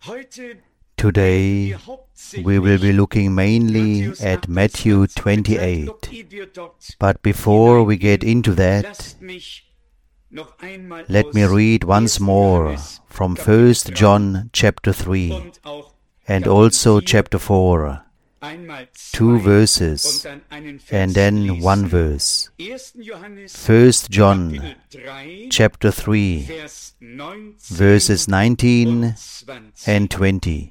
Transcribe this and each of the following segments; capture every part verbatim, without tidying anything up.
Today we will be looking mainly at Matthew twenty-eight. But before we get into that, let me read once more from First John chapter three and also chapter four, two verses and then one verse. First John chapter three, verses nineteen and twenty.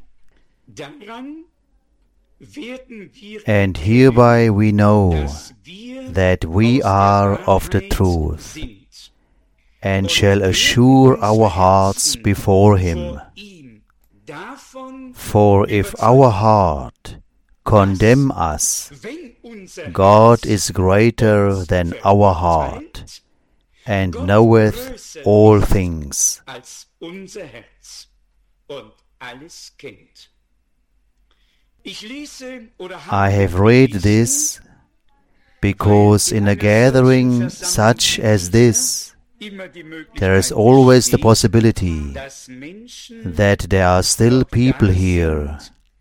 And hereby we know that we are of the truth, and shall assure our hearts before Him. For if our heart condemn us, God is greater than our heart, and knoweth all things. I have read this because in a gathering such as this, there is always the possibility that there are still people here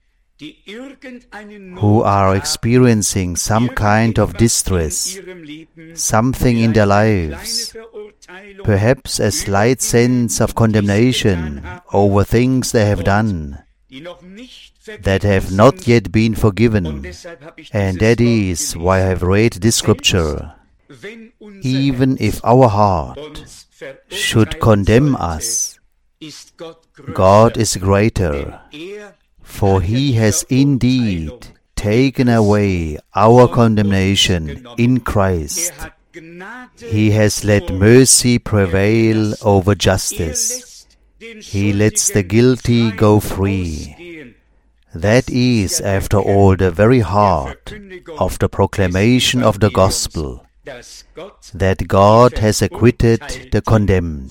who are experiencing some kind of distress, something in their lives, perhaps a slight sense of condemnation over things they have done that have not yet been forgiven. And that is why I have read this scripture. Even if our heart should condemn us, God is greater, for He has indeed taken away our condemnation in Christ. He has let mercy prevail over justice. He lets the guilty go free. That is, after all, the very heart of the proclamation of the gospel, that God has acquitted the condemned.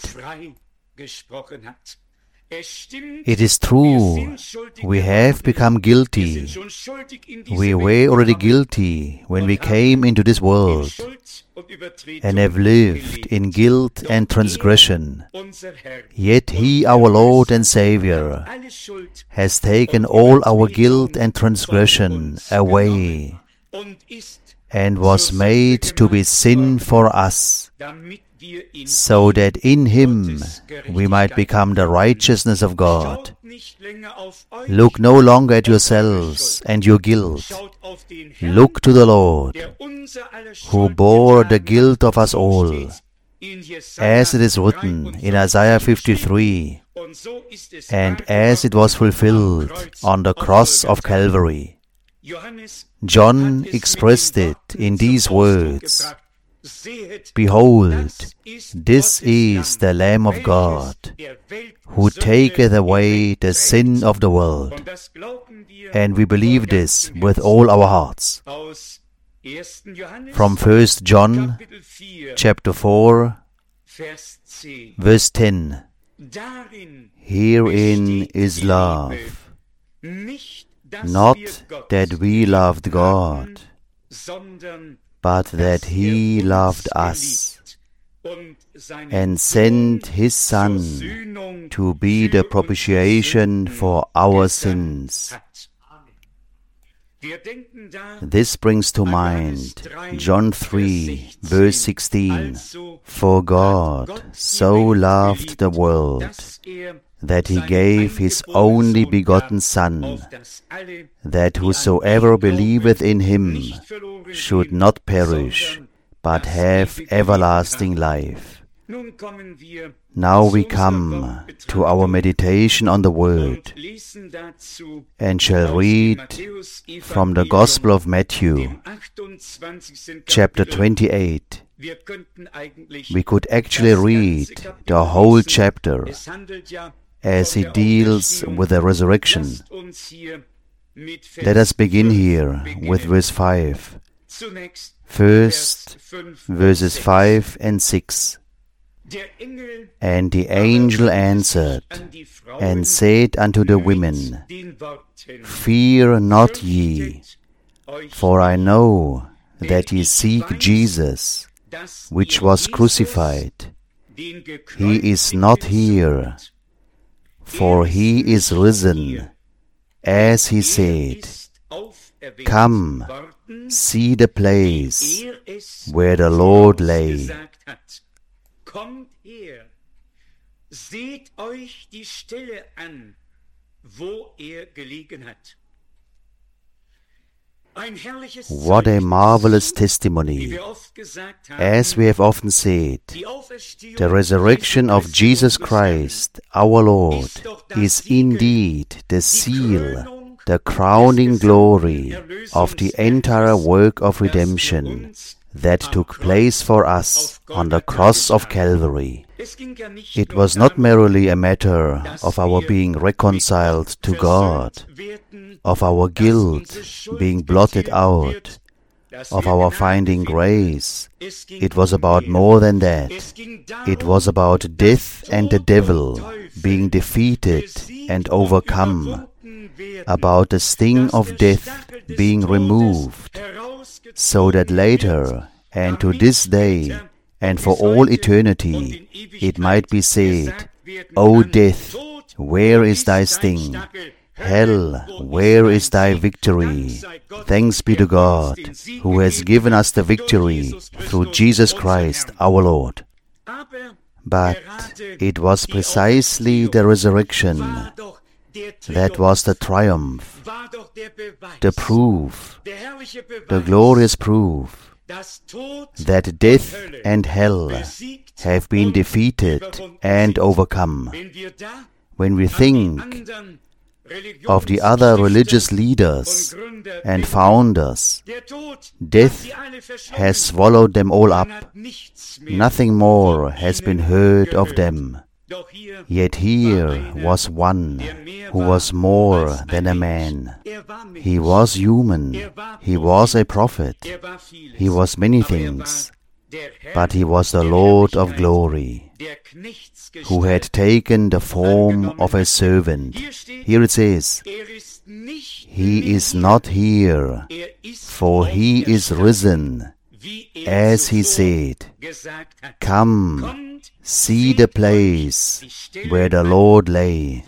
It is true, we have become guilty. We were already guilty when we came into this world and have lived in guilt and transgression. Yet He, our Lord and Saviour, has taken all our guilt and transgression away and was made to be sin for us, so that in Him we might become the righteousness of God. Look no longer at yourselves and your guilt. Look to the Lord, who bore the guilt of us all, as it is written in Isaiah fifty-three, and as it was fulfilled on the cross of Calvary. John expressed it in these words: Behold, this is the Lamb of God, who taketh away the sin of the world. And we believe this with all our hearts. From First John chapter four, verse ten. Herein is love, not that we loved God, but that He loved us, and sent His Son to be the propitiation for our sins. This brings to mind John three, verse sixteen. For God so loved the world, that He gave His only begotten Son, that whosoever believeth in Him should not perish, but have everlasting life. Now we come to our meditation on the Word, and shall read from the Gospel of Matthew, chapter twenty-eight. We could actually read the whole chapter, as it deals with the resurrection. Let us begin here with verse five. First, verses five and six. And the angel answered and said unto the women, Fear not ye, for I know that ye seek Jesus, which was crucified. He is not here, for he is risen, as he said. Come, see the place where the Lord lay. Kommt her, seht euch die Stelle an, wo er gelegen hat. What a marvelous testimony. As we have often said, the resurrection of Jesus Christ, our Lord, is indeed the seal, the crowning glory of the entire work of redemption that took place for us on the cross of Calvary. It was not merely a matter of our being reconciled to God, of our guilt being blotted out, of our finding grace. It was about more than that. It was about death and the devil being defeated and overcome, about the sting of death being removed, so that later, and to this day, and for all eternity, it might be said, O death, where is thy sting? Hell, where is thy victory? Thanks be to God, who has given us the victory through Jesus Christ our Lord. But it was precisely the resurrection that was the triumph, the proof, the glorious proof that death and hell have been defeated and overcome. When we think of the other religious leaders and founders, death has swallowed them all up. Nothing more has been heard of them. Yet here was one who was more than a man. He was human. He was a prophet. He was many things. But he was the Lord of glory, who had taken the form of a servant. Here it says, He is not here, for he is risen, as he said. Come, see the place where the Lord lay.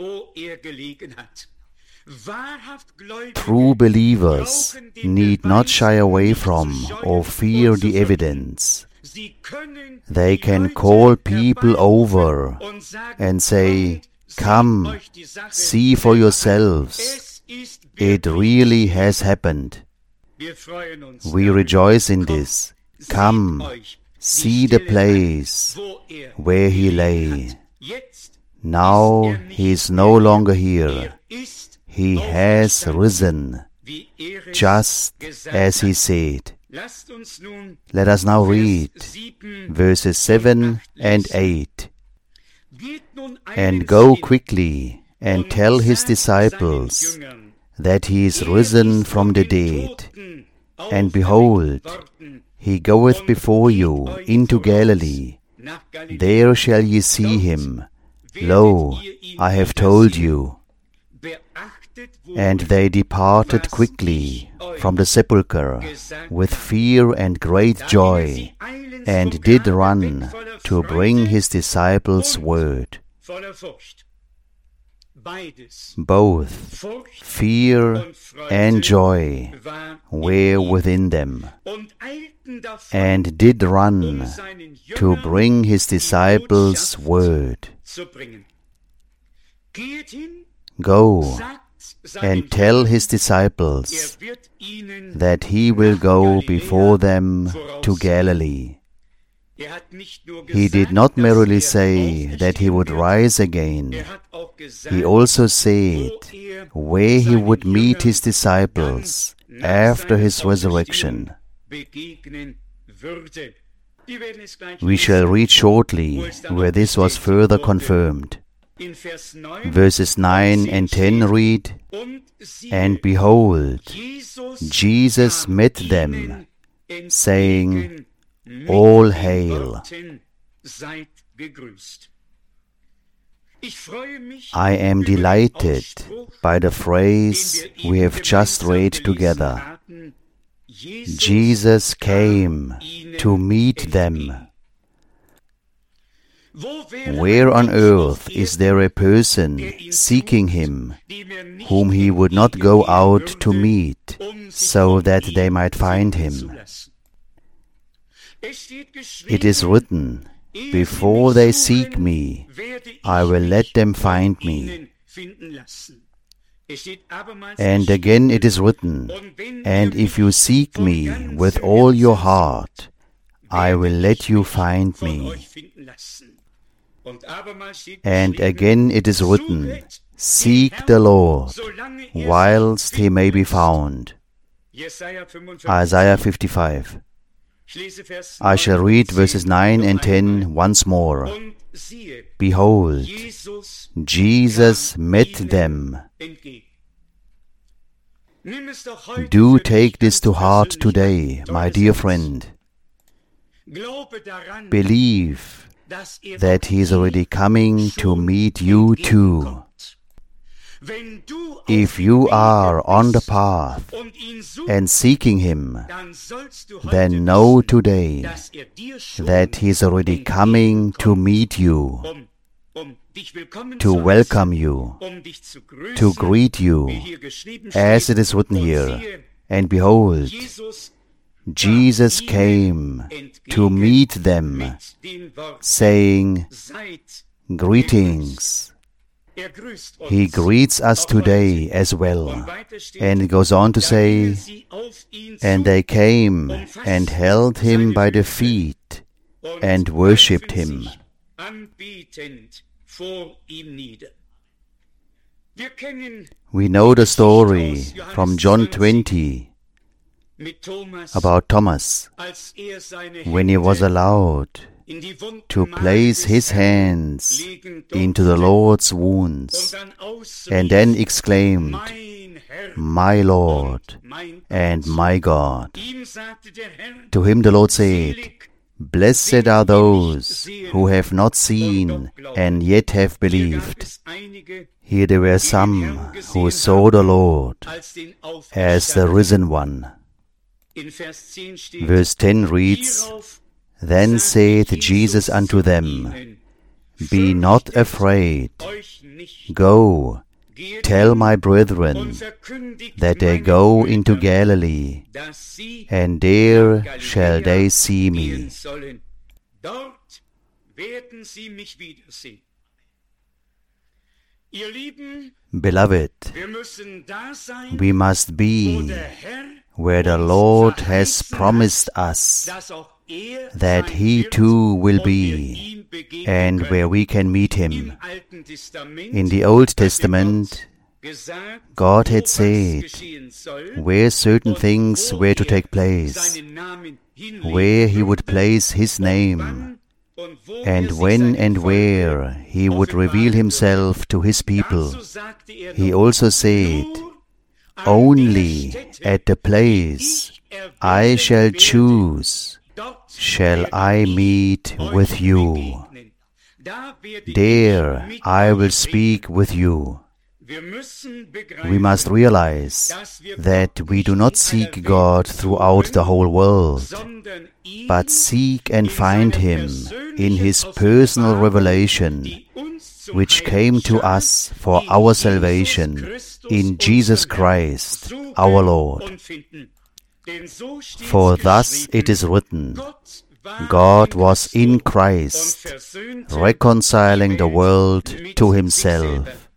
True believers need not shy away from or fear the evidence. They can call people over and say, Come, see for yourselves. It really has happened. We rejoice in this. Come, see the place where he lay. Now he is no longer here. He has risen, just as he said. Let us now read verses seven and eight. And go quickly and tell his disciples that he is risen from the dead. And behold, he goeth before you into Galilee. There shall ye see him. Lo, I have told you. And they departed quickly from the sepulchre with fear and great joy, and did run to bring his disciples word. Both fear and joy were within them, and did run to bring his disciples word. Go and tell his disciples that he will go before them to Galilee. He did not merely say that he would rise again. He also said where he would meet his disciples after his resurrection. We shall read shortly where this was further confirmed. Verses nine and ten read, And behold, Jesus met them, saying, All hail. I am delighted by the phrase we have just read together. Jesus came to meet them. Where on earth is there a person seeking him, whom he would not go out to meet, so that they might find him? It is written, before they seek me, I will let them find me. And again it is written, and if you seek me with all your heart, I will let you find me. And again it is written, seek the Lord, whilst he may be found. Isaiah fifty-five. I shall read verses nine and ten once more. Behold, Jesus met them. Do take this to heart today, my dear friend. Believe that he is already coming to meet you too. If you are on the path and seeking him, then know today that he is already coming to meet you, to welcome you, to greet you, as it is written here. And behold, Jesus came to meet them, saying, greetings. He greets us today as well. And it goes on to say, and they came and held him by the feet and worshipped him. We know the story from John twenty about Thomas, when he was allowed to place his hands into the Lord's wounds, and then exclaimed, my Lord and my God. To him the Lord said, blessed are those who have not seen and yet have believed. Here there were some who saw the Lord as the risen one. Verse ten reads, then saith Jesus unto them, be not afraid. Go, tell my brethren that they go into Galilee, and there shall they see me. Beloved, we must be where the Lord has promised us that he too will be, and where we can meet him. In the Old Testament, God had said where certain things were to take place, where he would place his name, and when and where he would reveal himself to his people. He also said, only at the place I shall choose shall I meet with you. There I will speak with you. We must realize that we do not seek God throughout the whole world, but seek and find him in his personal revelation, which came to us for our salvation in Jesus Christ, our Lord. For thus it is written, God was in Christ, reconciling the world to himself.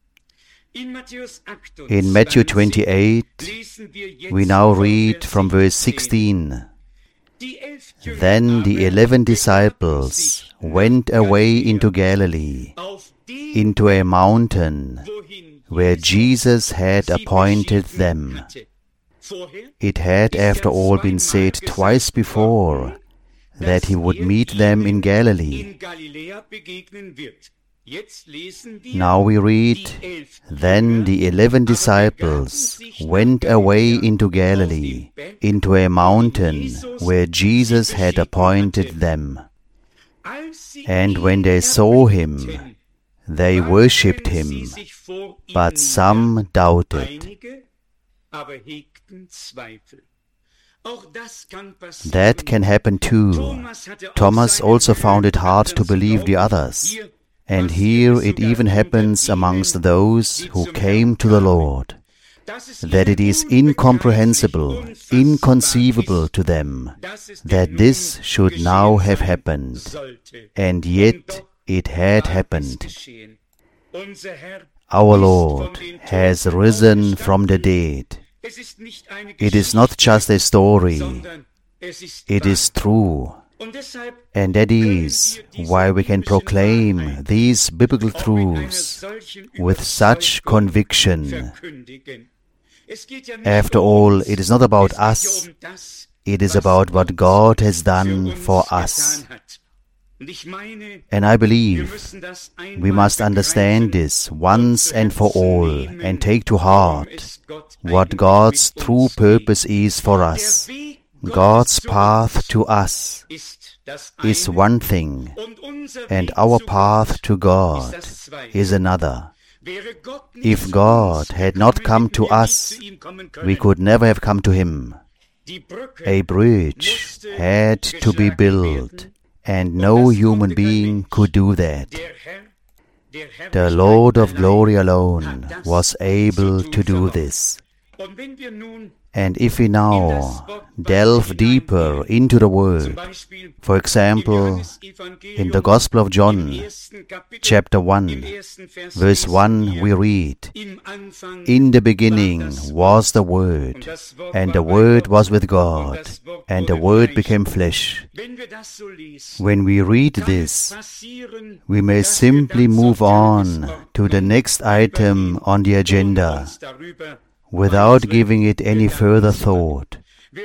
In Matthew twenty-eight, we now read from verse sixteen. Then the eleven disciples went away into Galilee, into a mountain where Jesus had appointed them. It had after all been said twice before that he would meet them in Galilee. Now we read, then the eleven disciples went away into Galilee, into a mountain where Jesus had appointed them. And when they saw him, they worshipped him, but some doubted. That can happen too. Thomas also found it hard to believe the others. And here it even happens amongst those who came to the Lord, that it is incomprehensible, inconceivable to them, that this should now have happened. And yet it had happened. Our Lord has risen from the dead. It is not just a story, it is true. And that is why we can proclaim these biblical truths with such conviction. After all, it is not about us, it is about what God has done for us. And I believe we must understand this once and for all and take to heart what God's true purpose is for us. God's path to us is one thing, and our path to God is another. If God had not come to us, we could never have come to Him. A bridge had to be built, and no human being could do that. The Lord of glory alone was able to do this. And if we now delve deeper into the Word, for example, in the Gospel of John, chapter one, verse one, we read, "In the beginning was the Word, and the Word was with God, and the Word became flesh." When we read this, we may simply move on to the next item on the agenda, without giving it any further thought.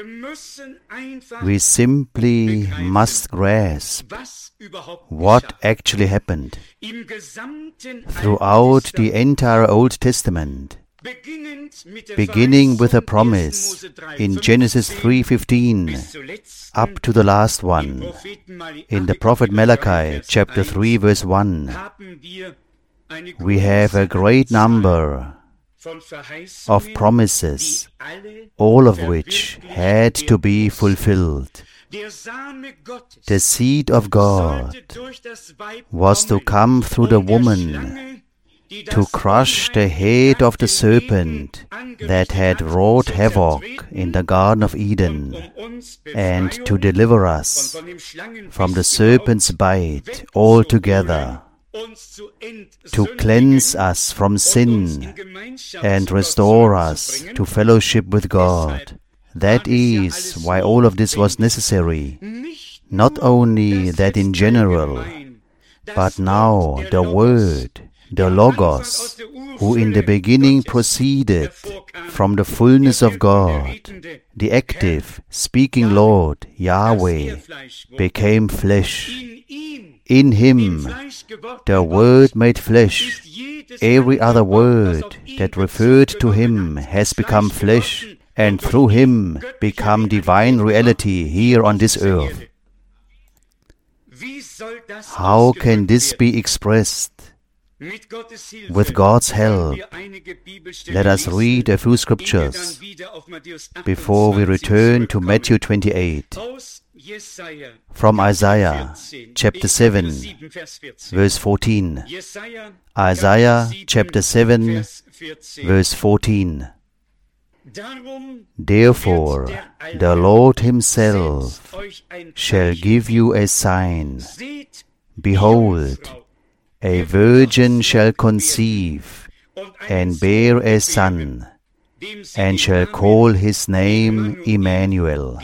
We simply must grasp what actually happened throughout the entire Old Testament, beginning with a promise in Genesis three fifteen up to the last one. In the prophet Malachi, chapter three, verse one, we have a great number of promises, all of which had to be fulfilled. The seed of God was to come through the woman, to crush the head of the serpent that had wrought havoc in the Garden of Eden, and to deliver us from the serpent's bite altogether, to cleanse us from sin and restore us to fellowship with God. That is why all of this was necessary. Not only that in general, but now the Word, the Logos, who in the beginning proceeded from the fullness of God, the active, speaking Lord, Yahweh, became flesh. In Him, the Word made flesh. Every other word that referred to Him has become flesh, and through Him become divine reality here on this earth. How can this be expressed? With God's help, let us read a few scriptures before we return to Matthew twenty-eight. From Isaiah, chapter seven, verse fourteen. Isaiah, chapter seven, verse fourteen. Therefore, the Lord Himself shall give you a sign. Behold, a virgin shall conceive, and bear a son, and shall call his name Emmanuel.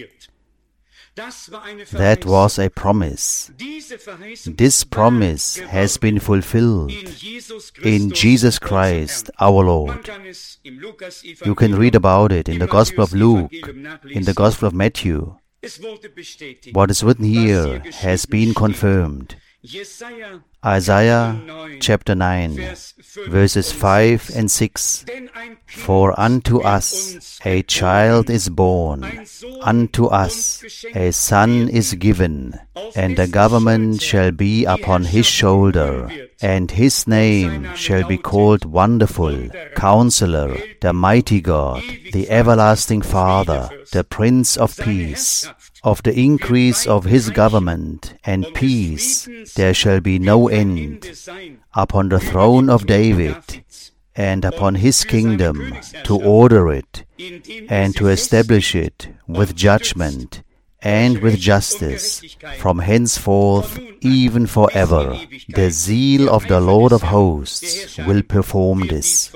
That was a promise. This promise has been fulfilled in Jesus Christ our Lord. You can read about it in the Gospel of Luke, in the Gospel of Matthew. What is written here has been confirmed. Isaiah chapter nine, verses five and six. For unto us a child is born, unto us a son is given, and the government shall be upon his shoulder, And his name shall be called Wonderful, Counselor, the Mighty God, the Everlasting Father, the Prince of Peace. Of the increase of his government and peace there shall be no end, upon the throne of David, and upon his kingdom, to order it, and to establish it with judgment and with justice, from henceforth even forever. The zeal of the Lord of hosts will perform this.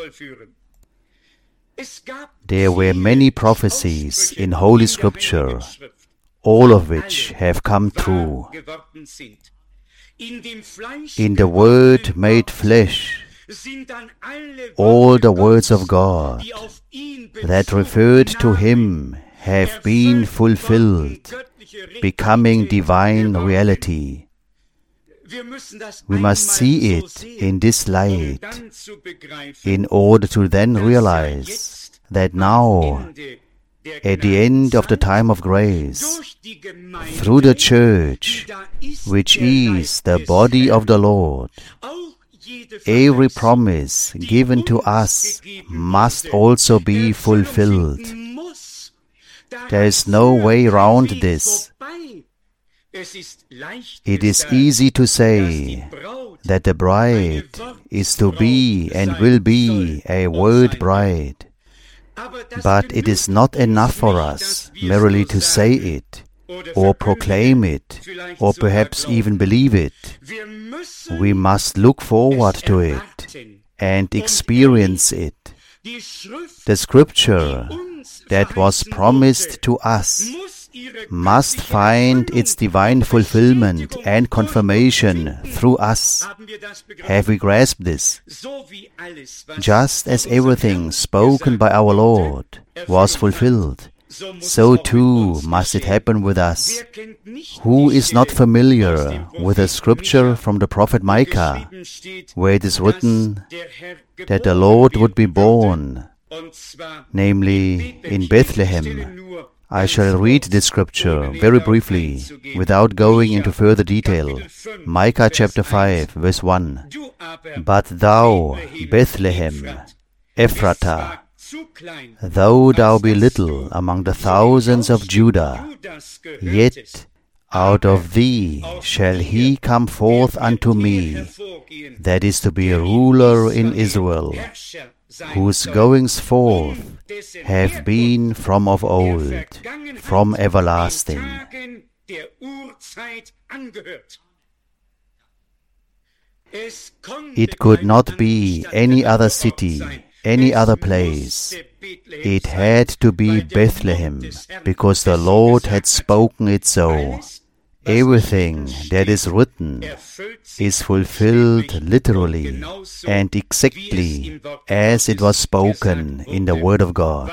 There were many prophecies in Holy Scripture, all of which have come true. In the Word made flesh, all the words of God that referred to Him have been fulfilled, becoming divine reality. We must see it in this light, in order to then realize that now, at the end of the time of grace, through the Church, which is the body of the Lord, every promise given to us must also be fulfilled. There is no way round this. It is easy to say that the bride is to be and will be a word bride. But it is not enough for us merely to say it, or proclaim it, or perhaps even believe it. We must look forward to it and experience it. The Scripture that was promised to us must find its divine fulfillment and confirmation through us. Have we grasped this? Just as everything spoken by our Lord was fulfilled, so too must it happen with us. Who is not familiar with a scripture from the prophet Micah, where it is written that the Lord would be born, namely in Bethlehem? I shall read this scripture very briefly, without going into further detail. Micah chapter five, verse one. But thou, Bethlehem, Ephratah, though thou be little among the thousands of Judah, yet out of thee shall he come forth unto me, that is to be a ruler in Israel, whose goings forth have been from of old, from everlasting. It could not be any other city, any other place. It had to be Bethlehem, because the Lord had spoken it so. Everything that is written is fulfilled literally and exactly as it was spoken in the Word of God.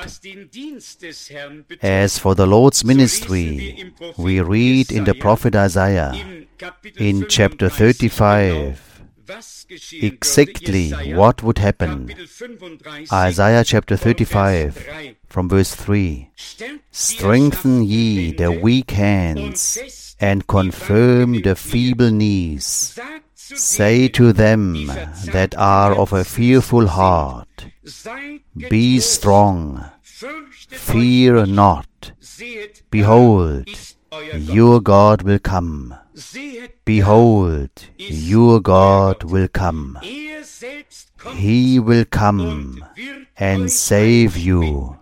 As for the Lord's ministry, we read in the prophet Isaiah, in chapter thirty-five, exactly what would happen. Isaiah chapter thirty-five, from verse three. Strengthen ye the weak hands, and confirm the feeble knees. Say to them that are of a fearful heart, be strong, fear not. Behold, your God will come. Behold, your God will come. He will come and save you.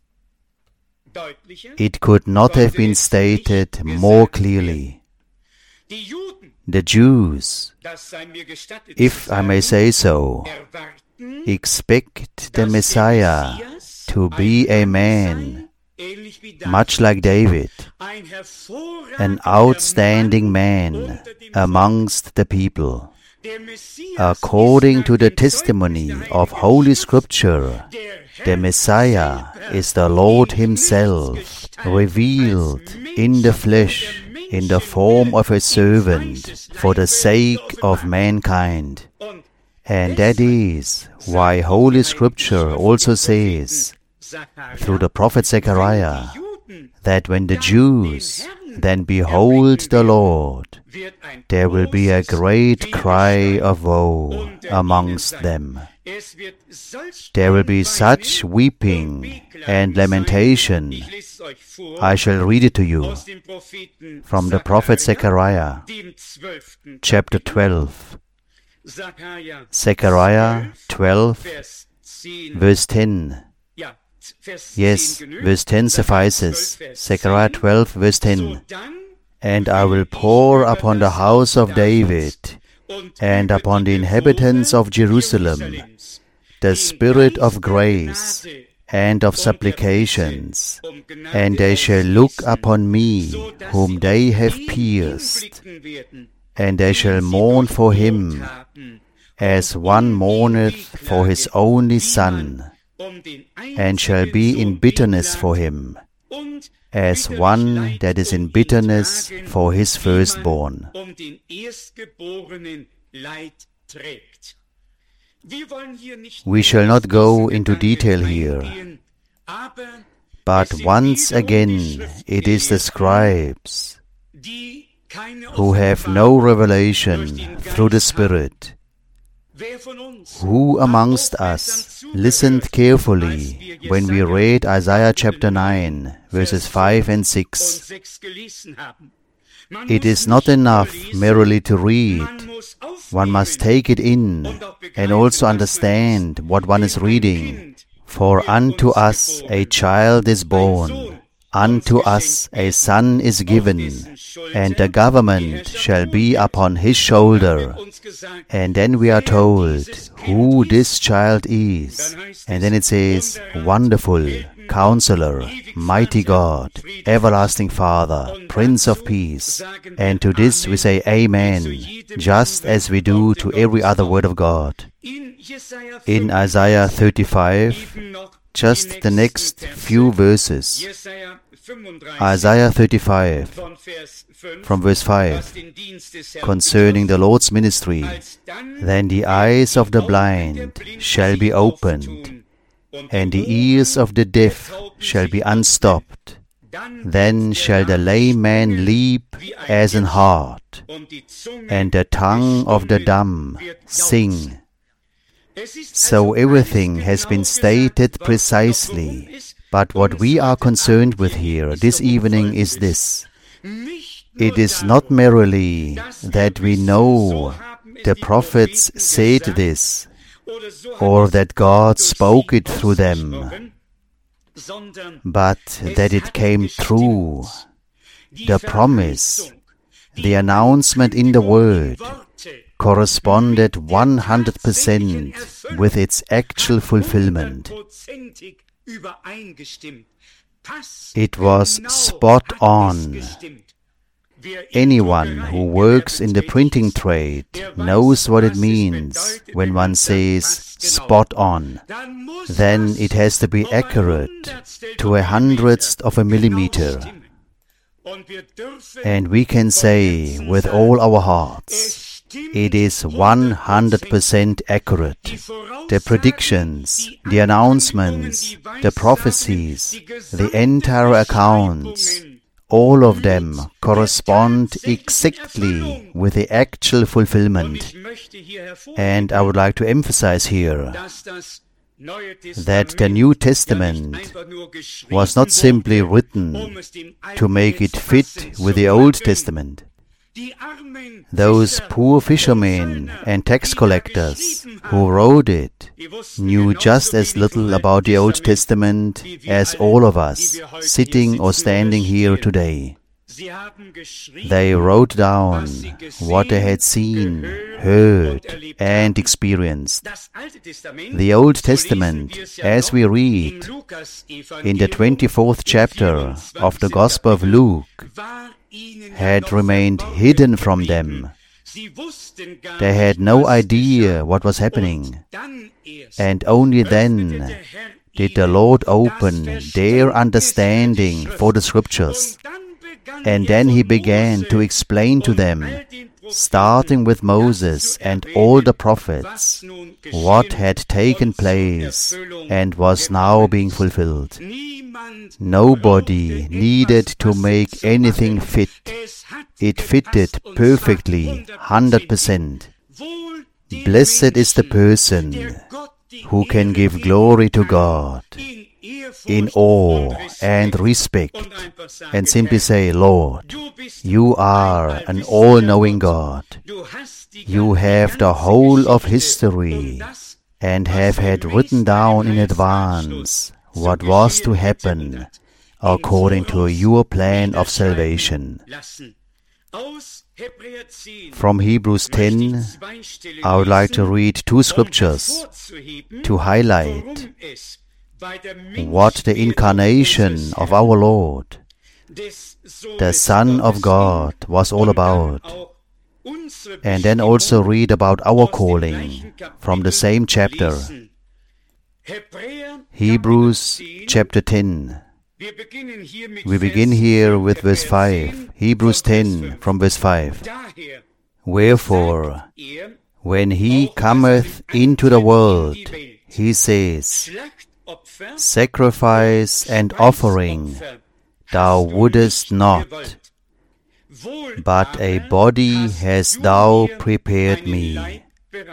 It could not have been stated more clearly. The Jews, if I may say so, expect the Messiah to be a man, much like David, an outstanding man amongst the people. According to the testimony of Holy Scripture, the Messiah is the Lord Himself, revealed in the flesh, in the form of a servant, for the sake of mankind. And that is why Holy Scripture also says, through the prophet Zechariah, that when the Jews then behold the Lord. There will be a great cry of woe amongst them. There will be such weeping and lamentation. I shall read it to you from the prophet Zechariah, chapter twelve. Zechariah twelve, verse ten. Yes, verse ten suffices. Zechariah twelve, verse ten. And I will pour upon the house of David and upon the inhabitants of Jerusalem the spirit of grace and of supplications, and they shall look upon me whom they have pierced, and they shall mourn for him as one mourneth for his only son, and shall be in bitterness for him, as one that is in bitterness for his firstborn. We shall not go into detail here, but once again it is the scribes who have no revelation through the Spirit. Who amongst us listened carefully when we read Isaiah chapter nine, verses five and six? It is not enough merely to read. One must take it in and also understand what one is reading. For unto us a child is born, unto us a son is given, and the government shall be upon his shoulder. And then we are told who this child is. And then it says, Wonderful, Counselor, Mighty God, Everlasting Father, Prince of Peace. And to this we say Amen, just as we do to every other word of God. In Isaiah thirty-five, just the next few verses. Isaiah thirty-five, from verse five, concerning the Lord's ministry. Then the eyes of the blind shall be opened, and the ears of the deaf shall be unstopped. Then shall the lame man leap as an hart, and the tongue of the dumb sing. So everything has been stated precisely. But what we are concerned with here this evening is this. It is not merely that we know the prophets said this, or that God spoke it through them, but that it came true. The promise, the announcement in the Word, corresponded one hundred percent with its actual fulfillment. It was spot on. Anyone who works in the printing trade knows what it means when one says spot on. Then it has to be accurate to a hundredth of a millimeter. And we can say with all our hearts, it is one hundred percent accurate. The predictions, the announcements, the prophecies, the entire accounts, all of them correspond exactly with the actual fulfillment. And I would like to emphasize here that the New Testament was not simply written to make it fit with the Old Testament. Those poor fishermen and tax collectors who wrote it knew just as little about the Old Testament as all of us sitting or standing here today. They wrote down what they had seen, heard, and experienced. The Old Testament, as we read in the twenty-fourth chapter of the Gospel of Luke, had remained hidden from them. They had no idea what was happening, and only then did the Lord open their understanding for the Scriptures. And then He began to explain to them, starting with Moses and all the prophets, what had taken place and was now being fulfilled. Nobody needed to make anything fit. It fitted perfectly, one hundred percent. Blessed is the person who can give glory to God in awe and respect and simply say, Lord, you are an all-knowing God. You have the whole of history and have had written down in advance what was to happen according to your plan of salvation. From Hebrews ten, I would like to read two scriptures to highlight what the incarnation of our Lord, the Son of God, was all about. And then also read about our calling from the same chapter. Hebrews chapter ten. We begin here with verse five. Hebrews ten from verse five. Wherefore, when he cometh into the world, he says, Sacrifice and offering thou wouldest not, but a body hast thou prepared me.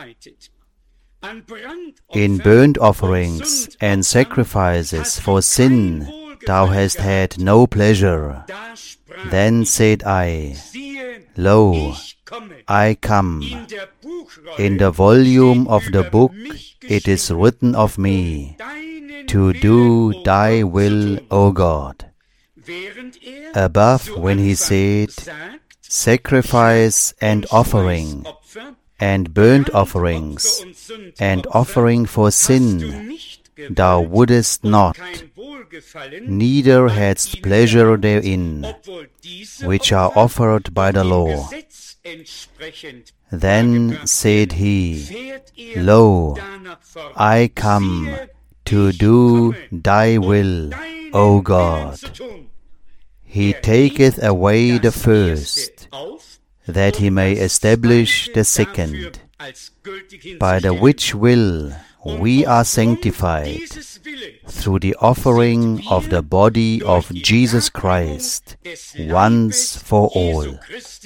In burnt offerings and sacrifices for sin thou hast had no pleasure. Then said I, Lo, I come. In the volume of the book it is written of me, to do thy will, O God. Above, when he said, Sacrifice and offering, and burnt offerings, and offering for sin, thou wouldest not, neither hadst pleasure therein, which are offered by the law. Then said he, Lo, I come to do thy will, O God. He taketh away the first, that he may establish the second, by the which will we are sanctified through the offering of the body of Jesus Christ once for all.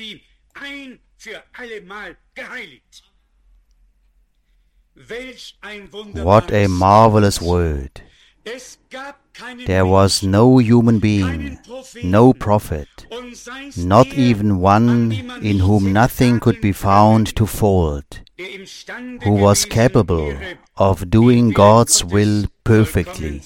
What a marvelous word! There was no human being, no prophet, not even one in whom nothing could be found to fault, who was capable of doing God's will perfectly.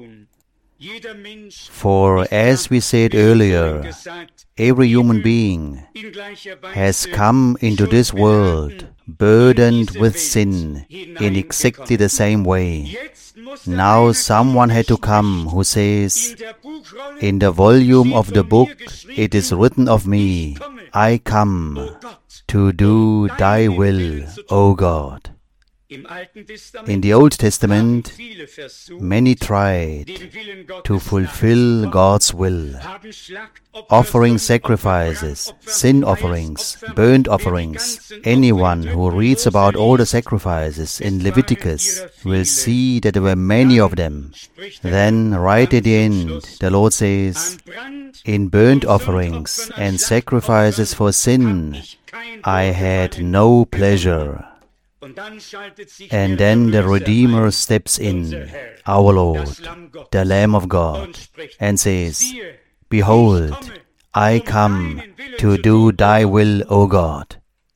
For as we said earlier, every human being has come into this world burdened with sin in exactly the same way. Now someone had to come who says, In the volume of the book it is written of me, I come to do thy will, O God. In the Old Testament, many tried to fulfill God's will, offering sacrifices, sin offerings, burnt offerings. Anyone who reads about all the sacrifices in Leviticus will see that there were many of them. Then, right at the end, the Lord says, In burnt offerings and sacrifices for sin, I had no pleasure. And then the Redeemer steps in, our Lord, the Lamb of God, and says, Behold, I come to do thy will, O God.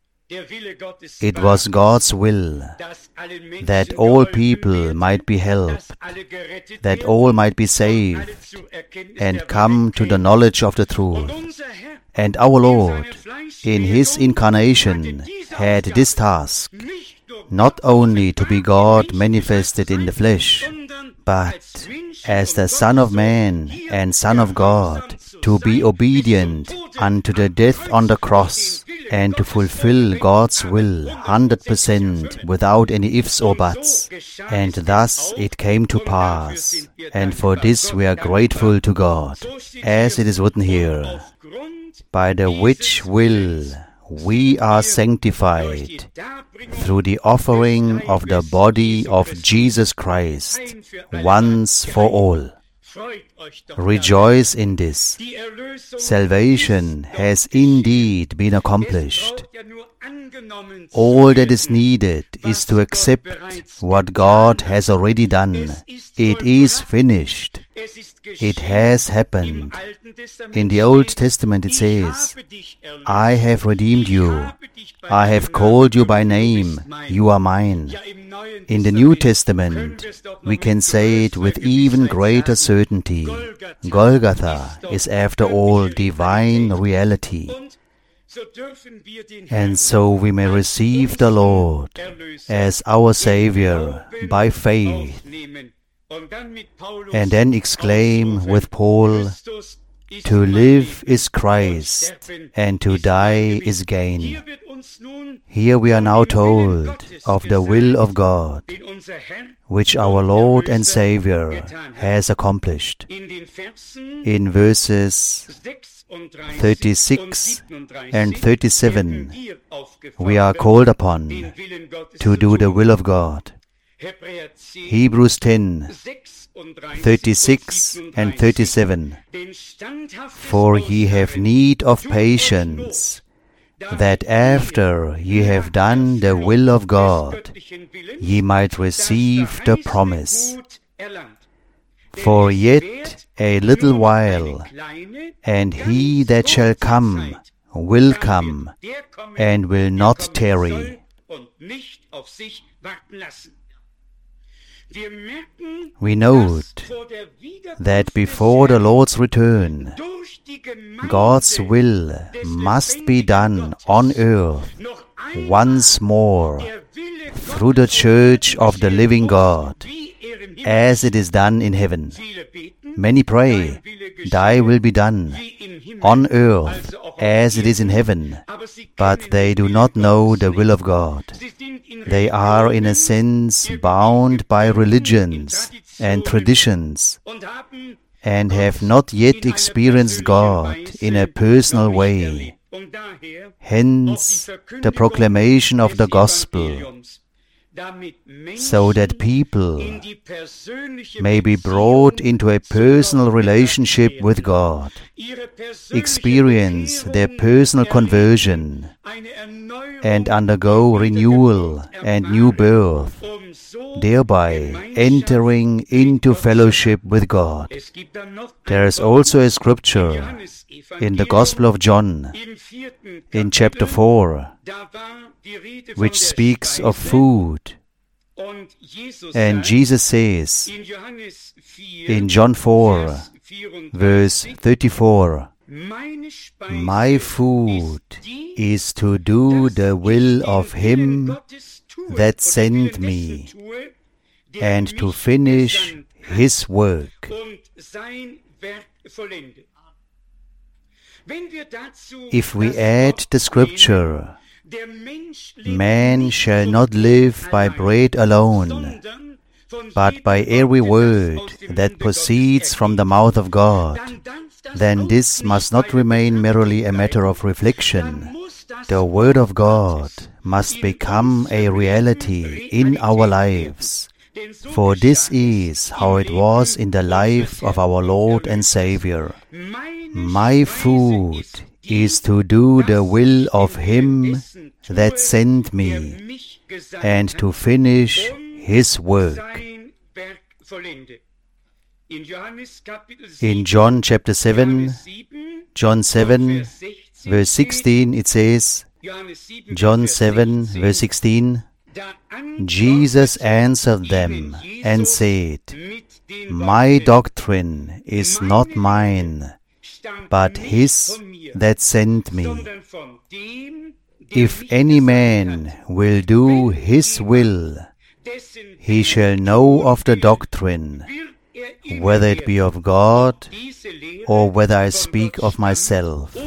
It was God's will that all people might be helped, that all might be saved, and come to the knowledge of the truth. And our Lord, in His incarnation, had this task, not only to be God manifested in the flesh, but as the Son of Man and Son of God, to be obedient unto the death on the cross, and to fulfill God's will one hundred percent without any ifs or buts. And thus it came to pass, and for this we are grateful to God, as it is written here, by the which will we are sanctified through the offering of the body of Jesus Christ once for all. Rejoice in this. Salvation has indeed been accomplished. All that is needed is to accept what God has already done. It is finished. It has happened. In the Old Testament it says, I have redeemed you. I have called you by name. You are mine. In the New Testament, we can say it with even greater certainty. Golgotha is after all divine reality. And so we may receive the Lord as our Savior by faith, and then exclaim with Paul, to live is Christ, and to die is gain. Here we are now told of the will of God, which our Lord and Savior has accomplished. In verses thirty-six and thirty-seven, we are called upon to do the will of God. Hebrews ten, thirty-six and thirty-seven. For ye have need of patience, that after ye have done the will of God, ye might receive the promise. For yet a little while, and he that shall come will come, and will not tarry. We note that before the Lord's return, God's will must be done on earth once more through the Church of the living God, as it is done in heaven. Many pray, thy will be done on earth as it is in heaven, but they do not know the will of God. They are in a sense bound by religions and traditions, and have not yet experienced God in a personal way. Hence the proclamation of the gospel, so that people may be brought into a personal relationship with God, experience their personal conversion, and undergo renewal and new birth, thereby entering into fellowship with God. There is also a scripture in the Gospel of John, in chapter four, which speaks of food. And Jesus says in John four, verse thirty-four, my food is to do the will of Him that sent me, and to finish His work. If we add the scripture, man shall not live by bread alone, but by every word that proceeds from the mouth of God, then this must not remain merely a matter of reflection. The Word of God must become a reality in our lives. For this is how it was in the life of our Lord and Savior. My food is to do the will of Him that sent me, and to finish His work. In John chapter seven, John seven, verse sixteen, it says, John seven, verse sixteen, Jesus answered them and said, my doctrine is not mine, but His that sent me. If any man will do His will, he shall know of the doctrine, whether it be of God, or whether I speak of myself.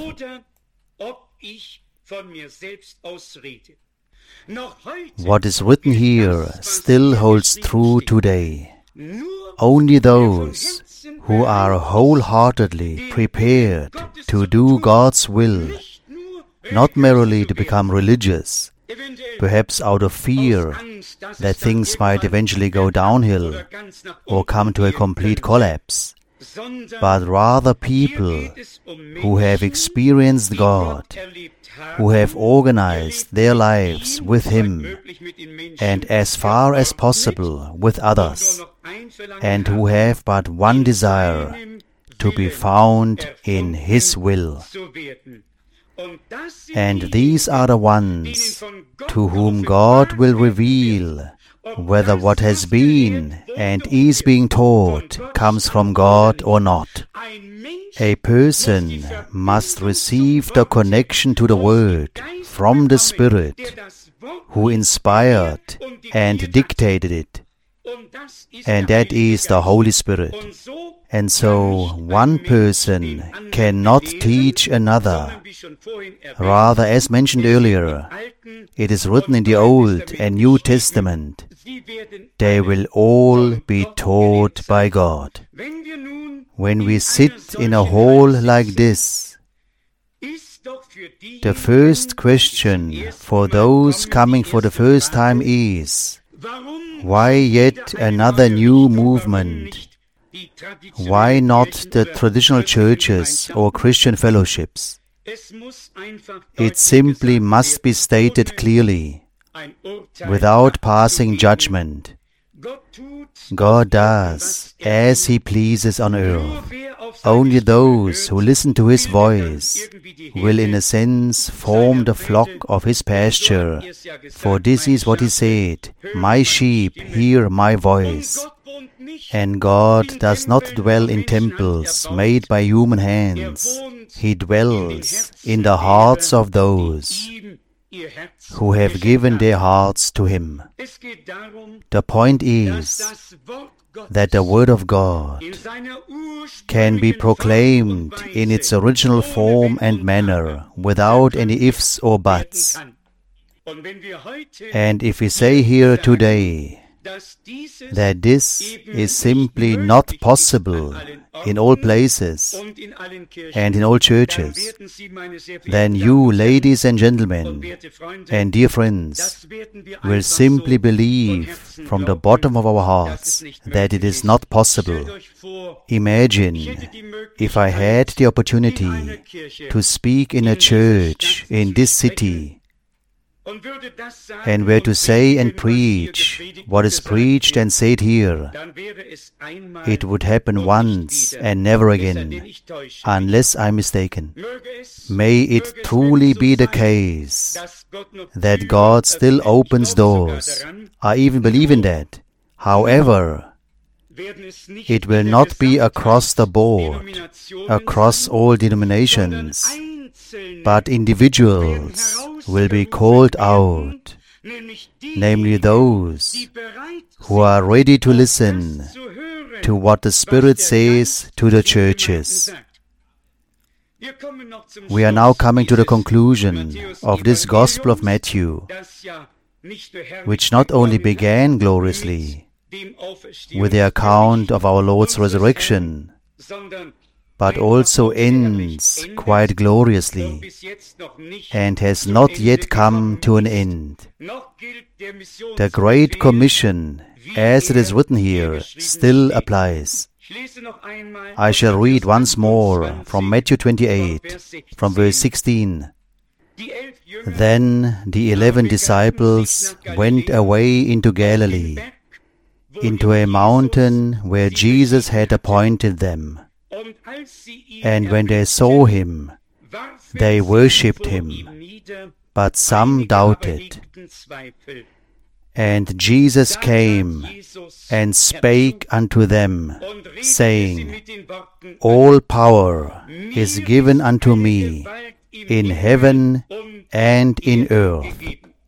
What is written here still holds true today. Only those who are wholeheartedly prepared to do God's will, not merely to become religious, perhaps out of fear that things might eventually go downhill or come to a complete collapse, but rather people who have experienced God, who have organized their lives with Him and as far as possible with others, and who have but one desire, to be found in His will. And these are the ones to whom God will reveal whether what has been and is being taught comes from God or not. A person must receive the connection to the Word from the Spirit, who inspired and dictated it, and that is the Holy Spirit. And so one person cannot teach another. Rather, as mentioned earlier, it is written in the Old and New Testament, they will all be taught by God. When we sit in a hall like this, the first question for those coming for the first time is, why yet another new movement? Why not the traditional churches or Christian fellowships? It simply must be stated clearly, without passing judgment. God does as He pleases on earth. Only those who listen to His voice will in a sense form the flock of His pasture. For this is what He said, my sheep hear my voice. And God does not dwell in temples made by human hands. He dwells in the hearts of those who have given their hearts to Him. The point is that the Word of God can be proclaimed in its original form and manner without any ifs or buts. And if we say here today that this is simply not possible in all places and in all churches, then you, ladies and gentlemen, and dear friends, will simply believe from the bottom of our hearts that it is not possible. Imagine if I had the opportunity to speak in a church in this city, and were to say and preach what is preached and said here, it would happen once and never again, unless I'm mistaken. May it truly be the case that God still opens doors. I even believe in that. However, it will not be across the board, across all denominations, but individuals will be called out, namely those who are ready to listen to what the Spirit says to the churches. We are now coming to the conclusion of this Gospel of Matthew, which not only began gloriously with the account of our Lord's resurrection, but also ends quite gloriously and has not yet come to an end. The Great Commission, as it is written here, still applies. I shall read once more from Matthew twenty-eight, from verse sixteen. Then the eleven disciples went away into Galilee, into a mountain where Jesus had appointed them. And when they saw Him, they worshipped Him, but some doubted. And Jesus came and spake unto them, saying, All power is given unto me in heaven and in earth.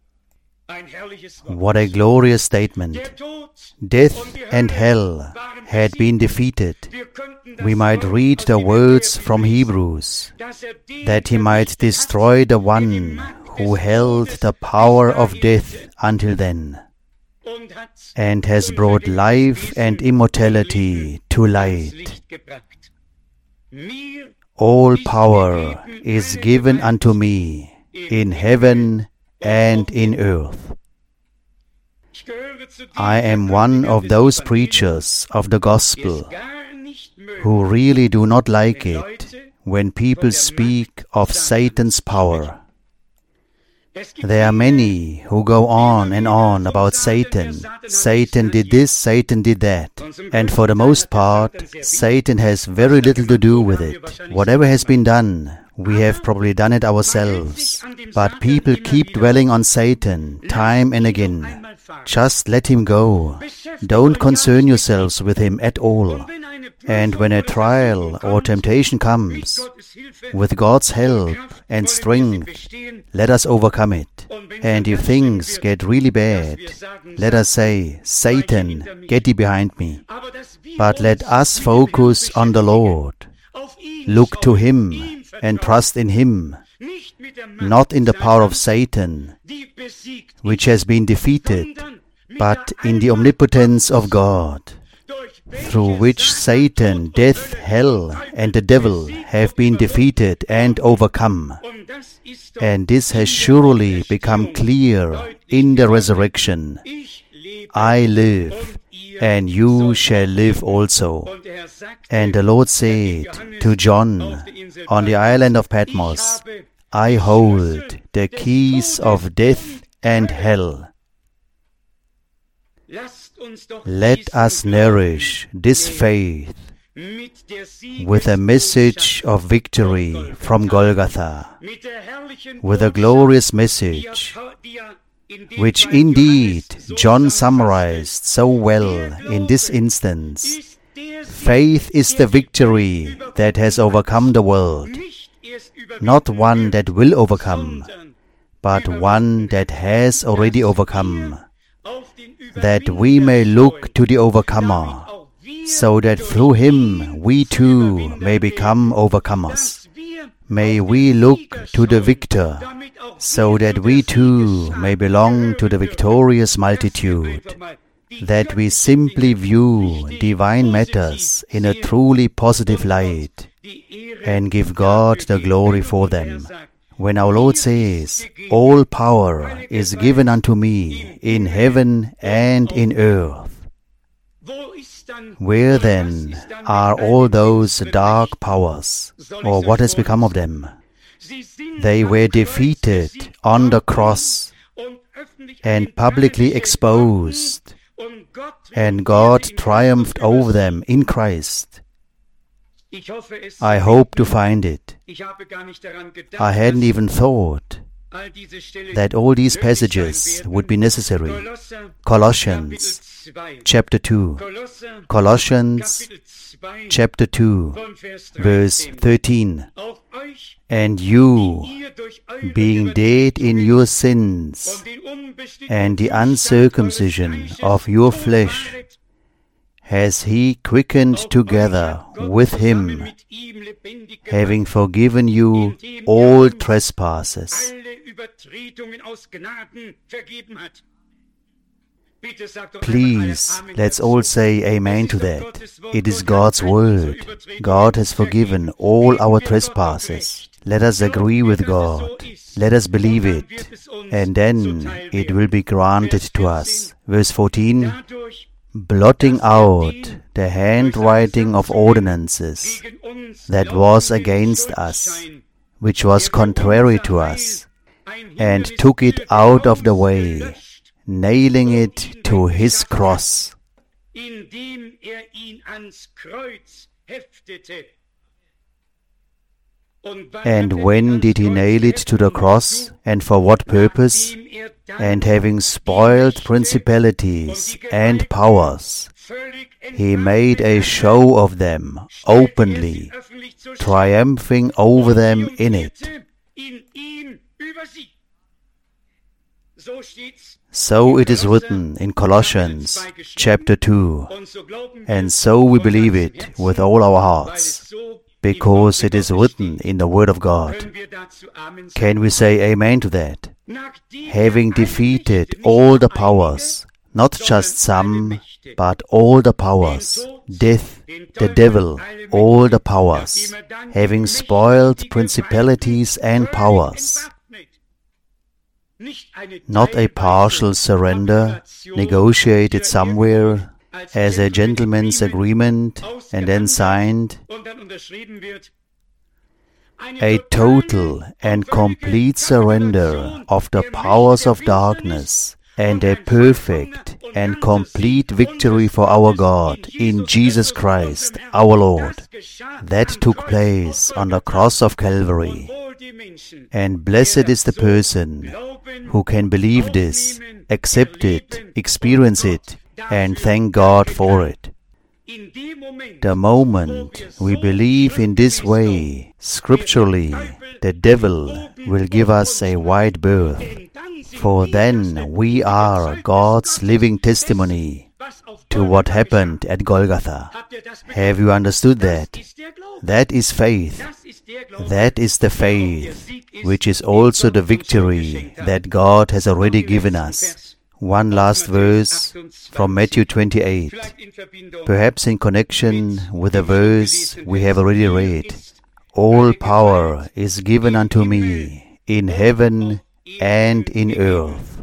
What a glorious statement! Death and hell had been defeated. We might read the words from Hebrews, that He might destroy the one who held the power of death until then, and has brought life and immortality to light. All power is given unto me in heaven and in earth. I am one of those preachers of the gospel who really do not like it when people speak of Satan's power. There are many who go on and on about Satan. Satan did this, Satan did that. And for the most part, Satan has very little to do with it. Whatever has been done, we have probably done it ourselves. But people keep dwelling on Satan time and again. Just let him go. Don't concern yourselves with him at all. And when a trial or temptation comes, with God's help and strength, let us overcome it. And if things get really bad, let us say, Satan, get thee behind me. But let us focus on the Lord. Look to Him and trust in Him, not in the power of Satan, which has been defeated, but in the omnipotence of God, through which Satan, death, hell, and the devil have been defeated and overcome. And this has surely become clear in the resurrection. I live, and you shall live also. And the Lord said to John on the island of Patmos, I hold the keys of death and hell. Let us nourish this faith with a message of victory from Golgotha, with a glorious message, which indeed John summarized so well in this instance. Faith is the victory that has overcome the world, not one that will overcome, but one that has already overcome, that we may look to the overcomer, so that through him we too may become overcomers. May we look to the victor, so that we too may belong to the victorious multitude, that we simply view divine matters in a truly positive light, and give God the glory for them. When our Lord says, all power is given unto me in heaven and in earth, where then are all those dark powers, or what has become of them? They were defeated on the cross and publicly exposed, and God triumphed over them in Christ. I hope to find it. I hadn't even thought that all these passages would be necessary. Colossians chapter two. Colossians chapter two, verse thirteen. And you, being dead in your sins and the uncircumcision of your flesh, has He quickened together with Him, having forgiven you all trespasses. Please, let's all say amen to that. It is God's word. God has forgiven all our trespasses. Let us agree with God. Let us believe it, and then it will be granted to us. Verse fourteen, blotting out the handwriting of ordinances that was against us, which was contrary to us, and took it out of the way, nailing it to His cross. And when did He nail it to the cross, and for what purpose? And having spoiled principalities and powers, He made a show of them openly, triumphing over them in it. So it is written in Colossians chapter two, and so we believe it with all our hearts, because it is written in the Word of God. Can we say amen to that? Having defeated all the powers, not just some, but all the powers, death, the devil, all the powers, having spoiled principalities and powers. Not a partial surrender, negotiated somewhere, as a gentleman's agreement and then signed, a total and complete surrender of the powers of darkness and a perfect and complete victory for our God in Jesus Christ, our Lord. That took place on the cross of Calvary. And blessed is the person who can believe this, accept it, experience it, and thank God for it. The moment we believe in this way, scripturally, the devil will give us a wide berth, for then we are God's living testimony to what happened at Golgotha. Have you understood that? That is faith. That is the faith, which is also the victory that God has already given us. One last verse from Matthew twenty-eight, perhaps in connection with the verse we have already read. All power is given unto me in heaven and in earth.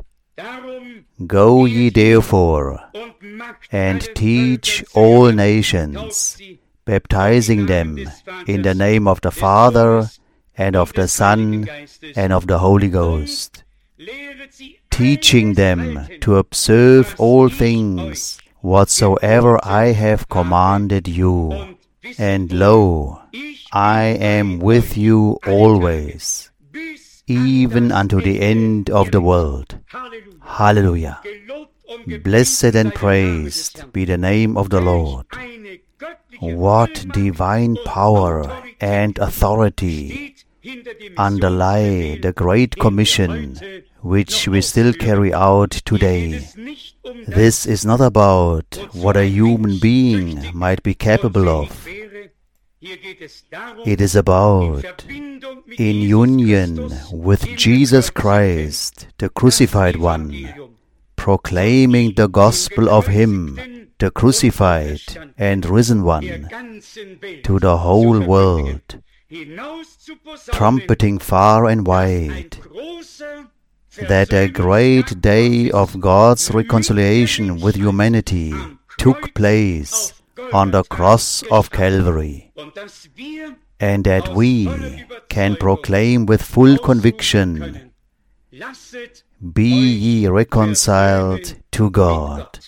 Go ye therefore and teach all nations, baptizing them in the name of the Father and of the Son and of the Holy Ghost, teaching them to observe all things whatsoever I have commanded you. And lo, I am with you always, even unto the end of the world. Hallelujah. Blessed and praised be the name of the Lord. What divine power and authority underlie the Great Commission which we still carry out today. This is not about what a human being might be capable of. It is about, in union with Jesus Christ, the crucified one, proclaiming the gospel of Him, the crucified and risen one, to the whole world, trumpeting far and wide, that a great day of God's reconciliation with humanity took place on the cross of Calvary, and that we can proclaim with full conviction, be ye reconciled to God,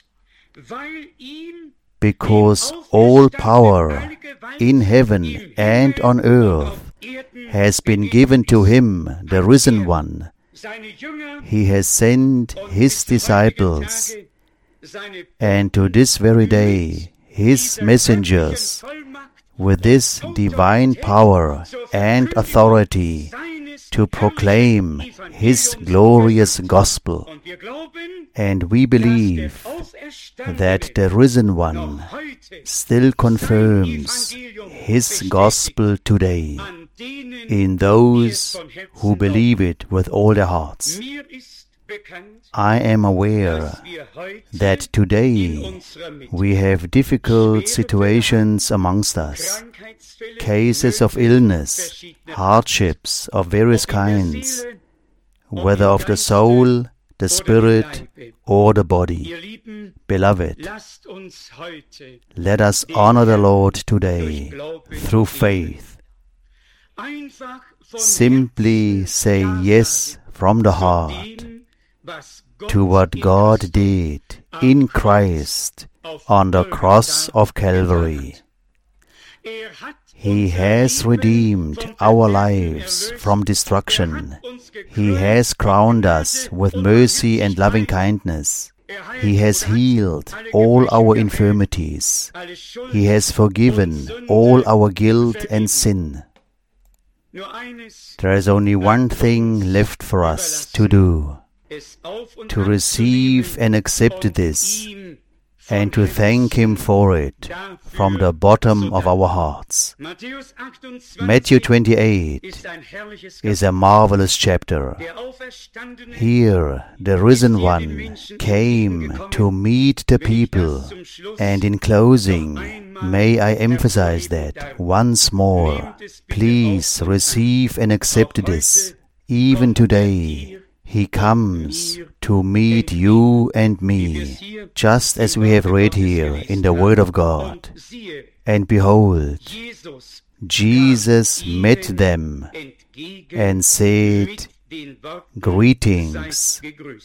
because all power in heaven and on earth has been given to Him, the risen one. He has sent His disciples, and to this very day His messengers, with this divine power and authority to proclaim His glorious gospel. And we believe that the risen one still confirms His gospel today in those who believe it with all their hearts. I am aware that today we have difficult situations amongst us, cases of illness, hardships of various kinds, whether of the soul, the spirit, or the body. Beloved, let us honor the Lord today through faith. Simply say yes from the heart to what God did in Christ on the cross of Calvary. He has redeemed our lives from destruction. He has crowned us with mercy and loving kindness. He has healed all our infirmities. He has forgiven all our guilt and sin. There is only one thing left for us to do: to receive and accept this, and to thank Him for it from the bottom of our hearts. Matthew twenty-eight is a marvelous chapter. Here the risen one came to meet the people, and in closing, may I emphasize that once more. Please receive and accept this. Even today, He comes to meet you and me, just as we have read here in the Word of God. And behold, Jesus met them and said, "Greetings."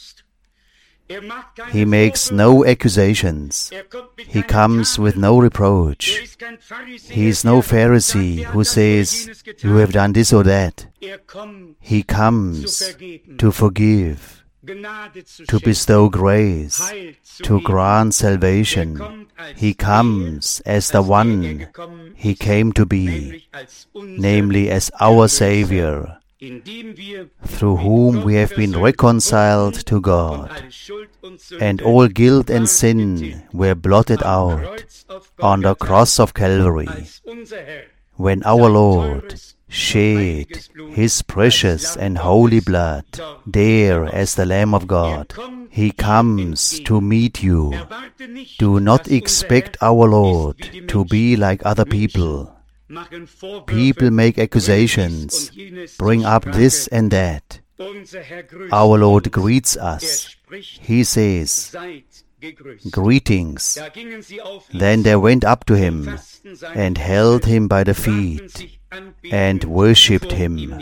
He makes no accusations. He comes with no reproach. He is no Pharisee who says, "You have done this or that." He comes to forgive, to bestow grace, to grant salvation. He comes as the one He came to be, namely as our Savior, through whom we have been reconciled to God, and all guilt and sin were blotted out on the cross of Calvary, when our Lord shed His precious and holy blood there as the Lamb of God. He comes to meet you. Do not expect our Lord to be like other people. People make accusations, bring up this and that. Our Lord greets us. He says, "Greetings." Then they went up to Him and held Him by the feet and worshipped Him.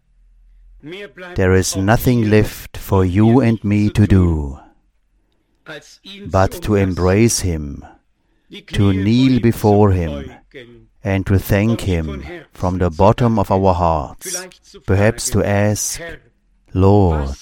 There is nothing left for you and me to do but to embrace Him, to kneel before Him, and to thank Him from the bottom of our hearts, perhaps to ask, "Lord,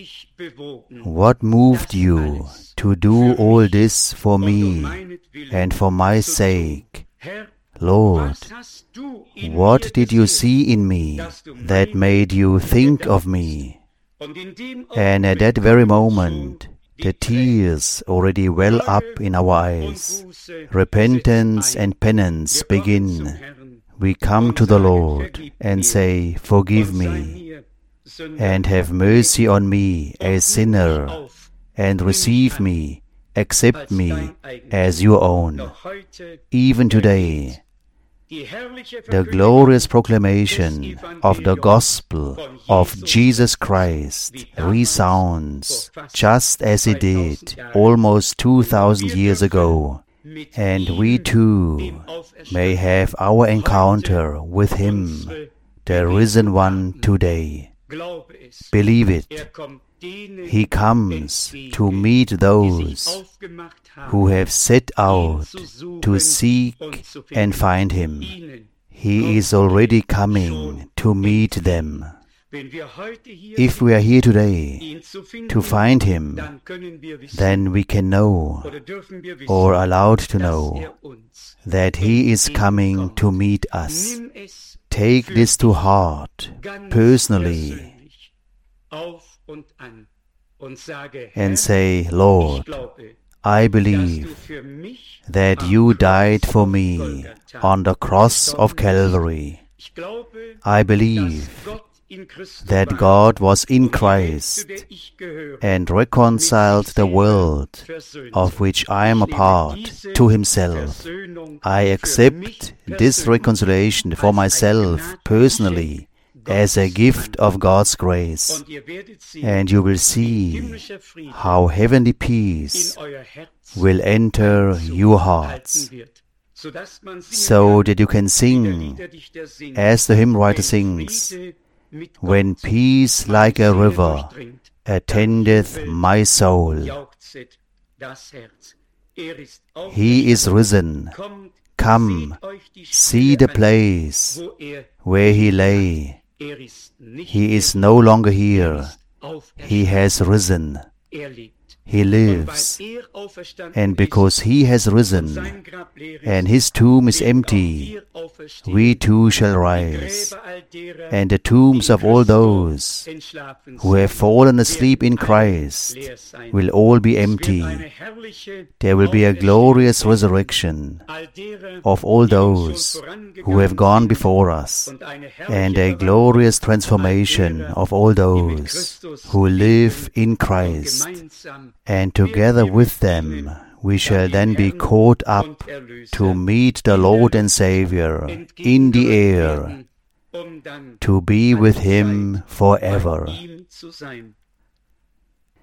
what moved you to do all this for me and for my sake? Lord, what did you see in me that made you think of me?" And at that very moment, the tears already well up in our eyes. Repentance and penance begin. We come to the Lord and say, "Forgive me, and have mercy on me, a sinner, and receive me, accept me as your own." Even today, the glorious proclamation of the gospel of Jesus Christ resounds just as it did almost two thousand years ago, and we too may have our encounter with Him, the risen one, today. Believe it. He comes to meet those who have set out to seek and find Him. He is already coming to meet them. If we are here today to find Him, then we can know, or are allowed to know, that He is coming to meet us. Take this to heart, personally, and say, "Lord, I believe that you died for me on the cross of Calvary. I believe that God was in Christ and reconciled the world of which I am a part to Himself. I accept this reconciliation for myself personally as a gift of God's grace, and you will see how heavenly peace will enter your hearts, so that you can sing, as the hymn writer sings, "When peace like a river attendeth my soul." He is risen. Come, see the place where He lay. He is no longer here. He has risen. He lives. And because He has risen, and His tomb is empty, we too shall rise. And the tombs of all those who have fallen asleep in Christ will all be empty. There will be a glorious resurrection of all those who have gone before us, and a glorious transformation of all those who live in Christ. And together with them we shall then be caught up to meet the Lord and Savior in the air, to be with Him forever.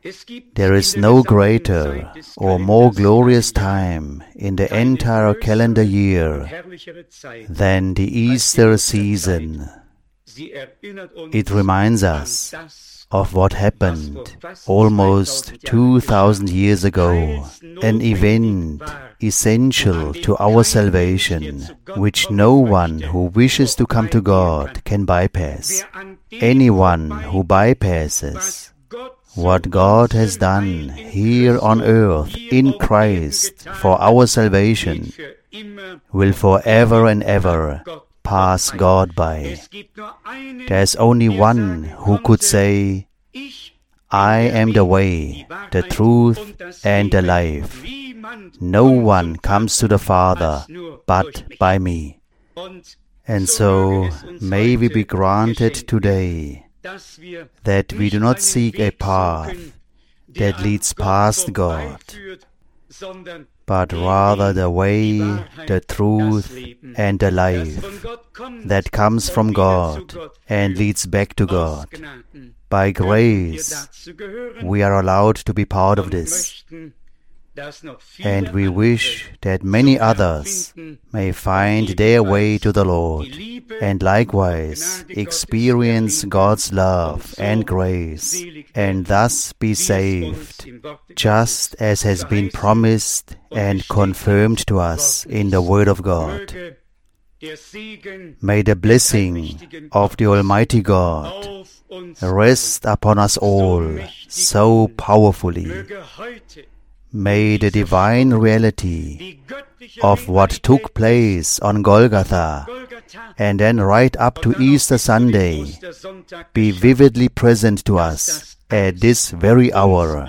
There is no greater or more glorious time in the entire calendar year than the Easter season. It reminds us of what happened almost two thousand years ago, an event essential to our salvation, which no one who wishes to come to God can bypass. Anyone who bypasses what God has done here on earth in Christ for our salvation will forever and ever pass God by. There's only one who could say, I am the way, the truth, and the life. No one comes to the Father but by me. And so may we be granted today that we do not seek a path that leads past God, but rather the way, the truth, and the life that comes from God and leads back to God. By grace, we are allowed to be part of this. And we wish that many others may find their way to the Lord and likewise experience God's love and grace and thus be saved, just as has been promised and confirmed to us in the Word of God. May the blessing of the Almighty God rest upon us all so powerfully. May the divine reality of what took place on Golgotha and then right up to Easter Sunday be vividly present to us at this very hour,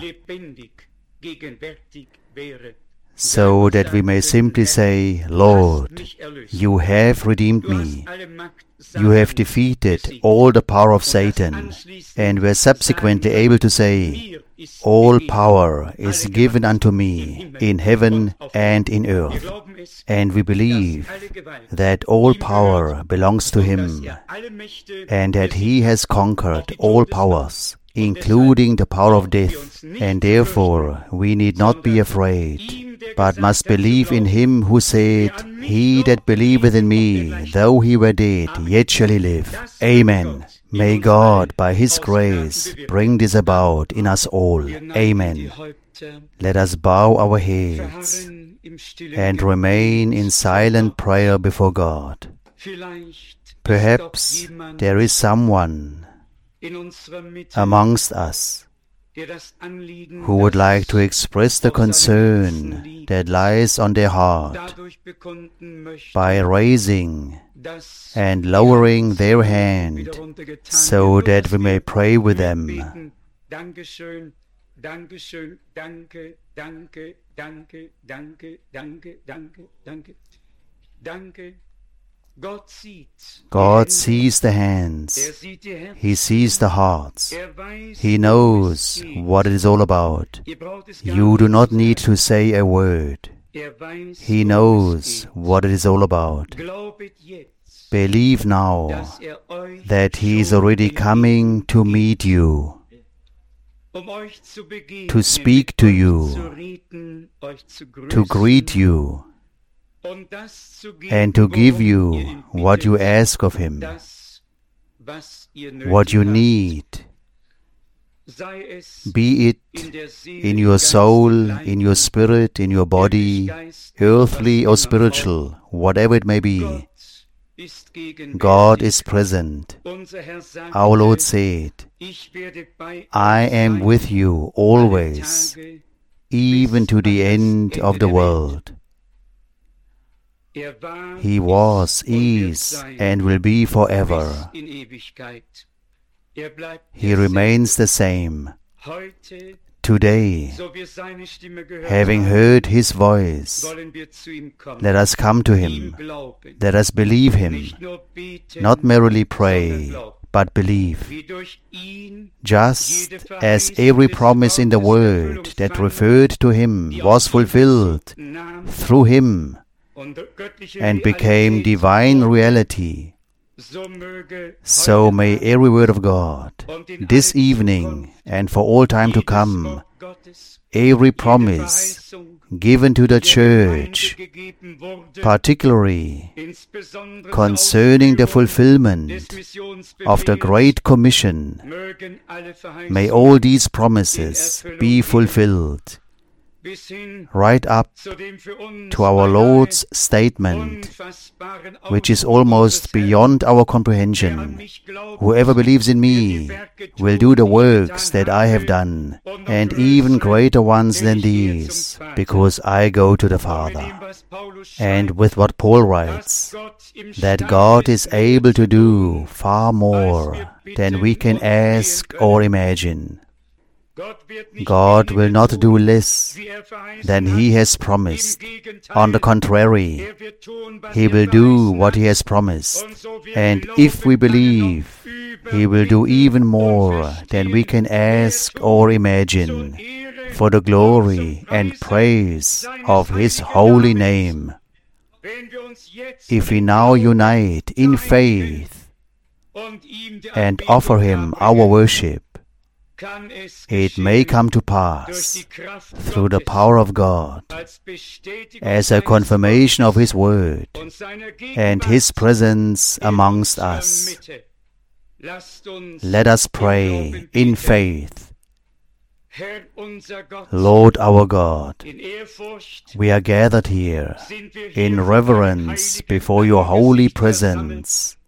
so that we may simply say, Lord, you have redeemed me. You have defeated all the power of Satan, and were subsequently able to say, all power is given unto me in heaven and in earth. And we believe that all power belongs to Him, and that He has conquered all powers, including the power of death, and therefore we need not be afraid, but must believe in Him who said, He that believeth in me, though he were dead, yet shall he live. Amen. May God, by His grace, bring this about in us all. Amen. Let us bow our heads and remain in silent prayer before God. Perhaps there is someone amongst us who would like to express the concern that lies on their heart by raising and lowering their hand so that we may pray with them. God sees the hands. He sees the hearts. He knows what it is all about. You do not need to say a word. He knows what it is all about. Believe now that He is already coming to meet you, to speak to you, to greet you, and to give you what you ask of Him, what you need, be it in your soul, in your spirit, in your body, earthly or spiritual, whatever it may be. God is present. Our Lord said, I am with you always, even to the end of the world. He was, is, and will be forever. He remains the same. Today, having heard His voice, let us come to Him. Let us believe Him. Not merely pray, but believe. Just as every promise in the Word that referred to Him was fulfilled through Him and became divine reality, So may every word of God, this evening and for all time to come, every promise given to the church, particularly concerning the fulfillment of the Great Commission, may all these promises be fulfilled, right up to our Lord's statement, which is almost beyond our comprehension. Whoever believes in me will do the works that I have done, and even greater ones than these, because I go to the Father. And with what Paul writes, that God is able to do far more than we can ask or imagine. God will not do less than He has promised. On the contrary, He will do what He has promised. And if we believe, He will do even more than we can ask or imagine, for the glory and praise of His holy name. If we now unite in faith and offer Him our worship, it may come to pass through the power of God as a confirmation of His word and His presence amongst us. Let us pray in faith. Lord our God, we are gathered here in reverence before Your holy presence.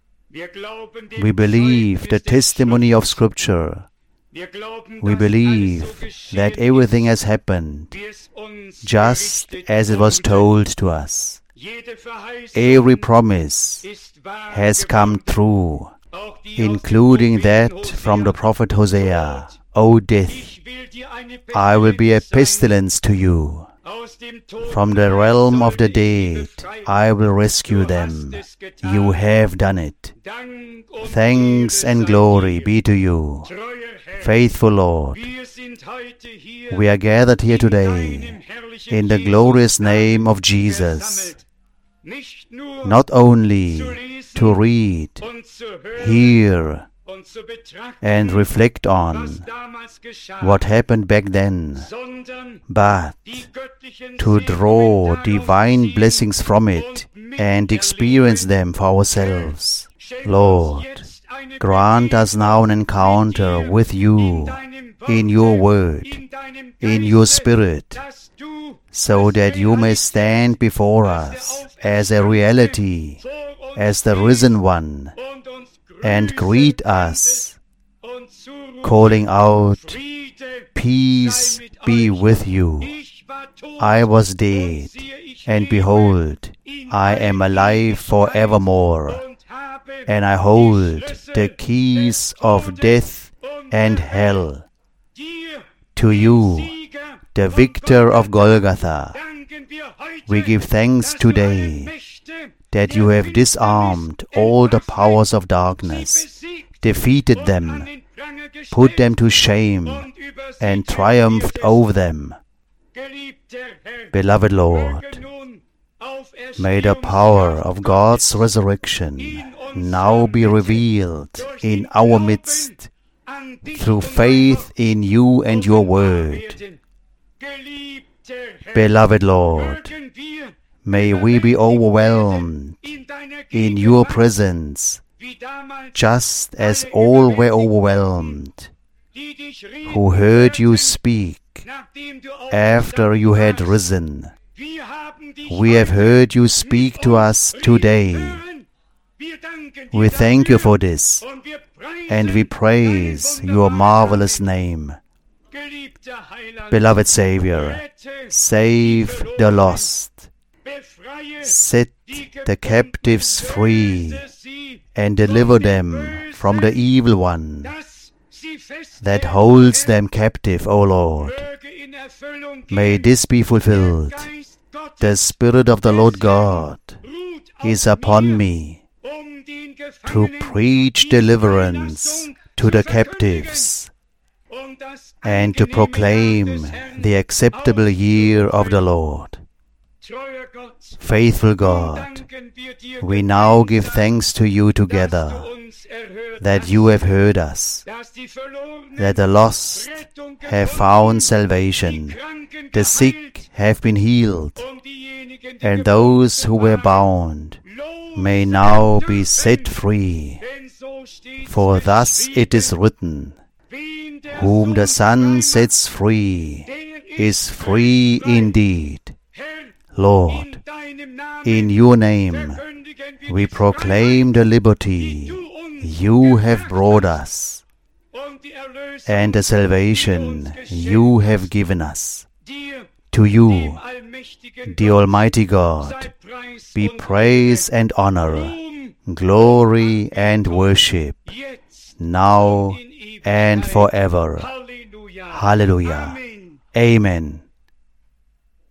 We believe the testimony of Scripture. We believe that everything has happened just as it was told to us. Every promise has come true, including that from the prophet Hosea. O death, I will be a pestilence to you. From the realm of the dead, I will rescue them. You have done it. Thanks and glory be to You, faithful Lord. We are gathered here today in the glorious name of Jesus, not only to read, hear, and reflect on what happened back then, but to draw divine blessings from it and experience them for ourselves. Lord, grant us now an encounter with You in Your Word, in Your Spirit, so that You may stand before us as a reality, as the risen One, and greet us, calling out, Peace be with you. I was dead, and behold, I am alive forevermore, and I hold the keys of death and hell. To You, the victor of Golgotha, we give thanks today that You have disarmed all the powers of darkness, defeated them, put them to shame, and triumphed over them. Beloved Lord, may the power of God's resurrection now be revealed in our midst through faith in You and Your Word. Beloved Lord, may we be overwhelmed in Your presence, just as all were overwhelmed who heard You speak after You had risen. We have heard You speak to us today. We thank You for this, and we praise Your marvelous name. Beloved Savior, save the lost, set the captives free, and deliver them from the evil one that holds them captive, O Lord. May this be fulfilled. The Spirit of the Lord God is upon me to preach deliverance to the captives and to proclaim the acceptable year of the Lord. Faithful God, we now give thanks to you together that you have heard us, that the lost have found salvation, the sick have been healed, and those who were bound may now be set free. For thus it is written, whom the Son sets free is free indeed. Lord, in your name we proclaim the liberty you have brought us and the salvation you have given us. To you, the Almighty God, be praise and honor, glory and worship, now and forever. Hallelujah. Amen.